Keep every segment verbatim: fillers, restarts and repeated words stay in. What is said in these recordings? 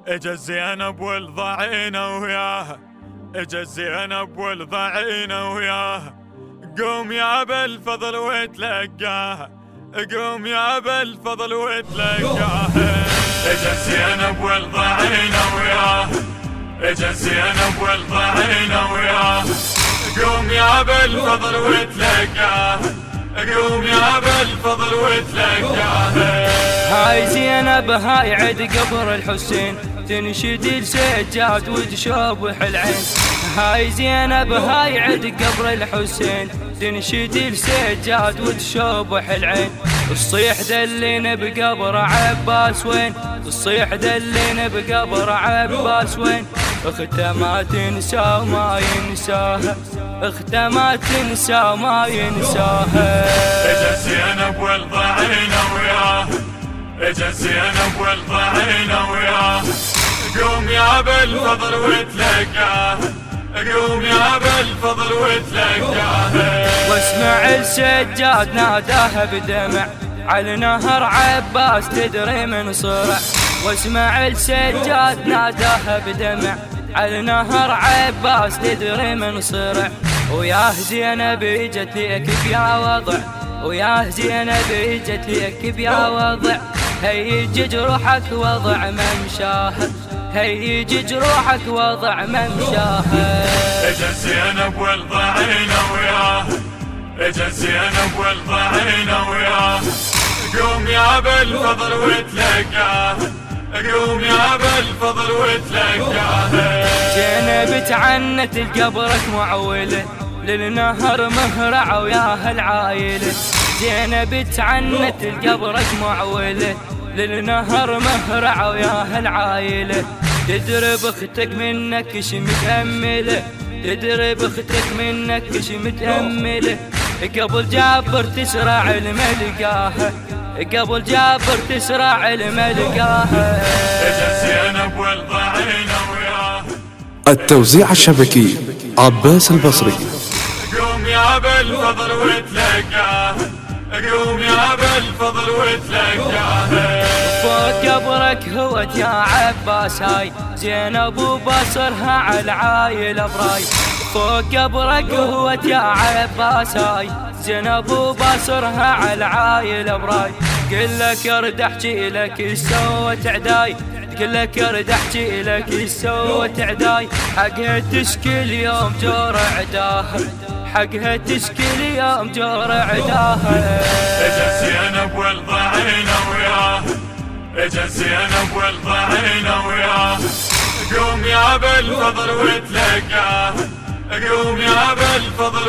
اجا زينب والضعينة وياها، اجا زينب والضعينة وياها، قوم يا ابا الفضل وتلقاها، قوم يا ابا الفضل وتلقاها. اجا زينب والضعينة وياها، اجا زينب والضعينة وياها، قوم يا ابا الفضل وتلقاها، قوم يا ابا الفضل وتلقاها. هاي زينب هاي عد قبر الحسين، تنشد السجاد وتشوبح العين. هاي زينب هاي عد قبر الحسين، تنشد السجاد وتشوبح العين. الصيح دلين بقبر عباس وين، الصيح دلين بقبر عباس وين. اخته ما تنسى وما ينساها، اخته ما تنسى وما ينساها. اجا زينب والضعينة وياها، اجا زينب والضعينة وياها، قوم يا ابا الفضل وتلقاها، قوم يا ابا الفضل وتلقاها. واسمع السجاد ناداها بدمع، على نهر عباس تدري من صرع. واسمع السجاد ناداها بدمع، على نهر عباس تدري من صرع. وياه زينب اجت ليك بيا وضع، وياه زينب اجت ليك بيا وضع. هيج جروحك وضع ممشاها، هيج جروحك وضع ممشاها. اجا زينب والضعينة وياها، اجا زينب والضعينة وياها، قوم يا ابا الفضل وتلقاها، قوم يا ابا الفضل وتلقاها. زينب تعنت لقبرك معوله، للنهر مهرع وياها العايله. زينب تعنت لقبرك معوله، للنهر مهرع وياها العايله. تدري باختك منك ش متأمله، تدري باختك منك ش متأمله. قبل جابر تسرع الملقاها، قبل جابر تسرع الملقاها. اجا زينب والضعينة وياها. التوزيع الشبكي عباس البصري. قوم يا ابا الفضل وتلقاها، قوم يا ابا الفضل وتلقاها. فوق قبرك هوت يا عباس هاي، زينب وبصرها على العايلة براي. فوق قبرك هوت يا عباس هاي، زينب وبصرها على العايلة براي. قل لك ارد احكي لك ايش سوت عداي، قل لك ارد احكي لك ايش سوت عداي. حقها تشكي اليوم جور عداها، حقها تشكي اليوم جور عداها. اجا زينب والضعينة وياها، اجا زينب والضعينة وياها، قوم يا ابا الفضل وتلقاها، قوم يا ابا الفضل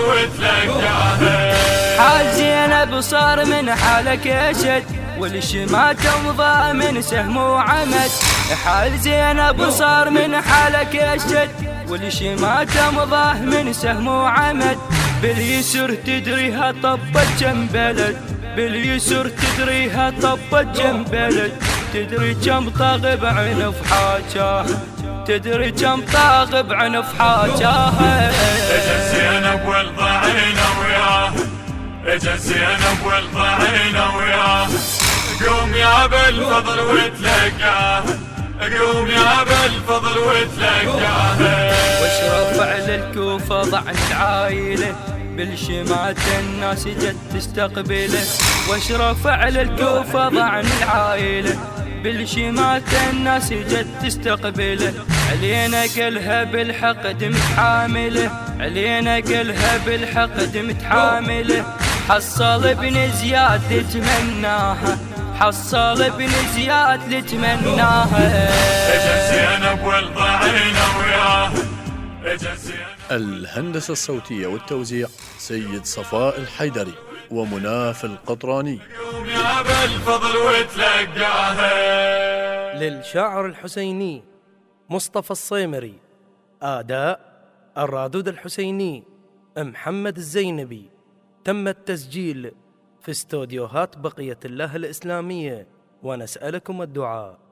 وتلقاها. حال زينب صار من حالك اشد، والشمات تمضى من سهم وعمد. حال زينب صار من حالك اشد، والشمات تمضى من سهم وعمد. باليسر تدريها طبت جنب بلد، باليسر تدريها طبت جنب بلد. تدري كم طاغب عنف حاجاها، تدري كم طاغب عنف حاجاها. اجا زينب والضعينة وياها، اجا زينب والضعينة وياها، قوم يا ابا الفضل وتلقاها، قوم يا ابا الفضل وتلقاها. واشرف على الكوفة ضعن العايلة، بالشمات الناس جت تستقبله. واشرف على الكوفة ضعن العايلة، بالشمات الناس جت تستقبله. علينا قلها بالحقد متحامله، علينا قلها بالحقد متحامله. حصل ابن زياد لتمناها، حصل ابن زياد لتمناها. اجا زينب والضعينة وياها، اجا زينب. الهندسة الصوتية والتوزيع سيد صفاء الحيدري ومناف القطراني. قوم يا ابا الفضل وتلقاها. للشاعر الحسيني مصطفى الصيمري، آداء الرادود الحسيني محمد الزينبي. تم التسجيل في استوديوهات بقية الله الإسلامية، ونسألكم الدعاء.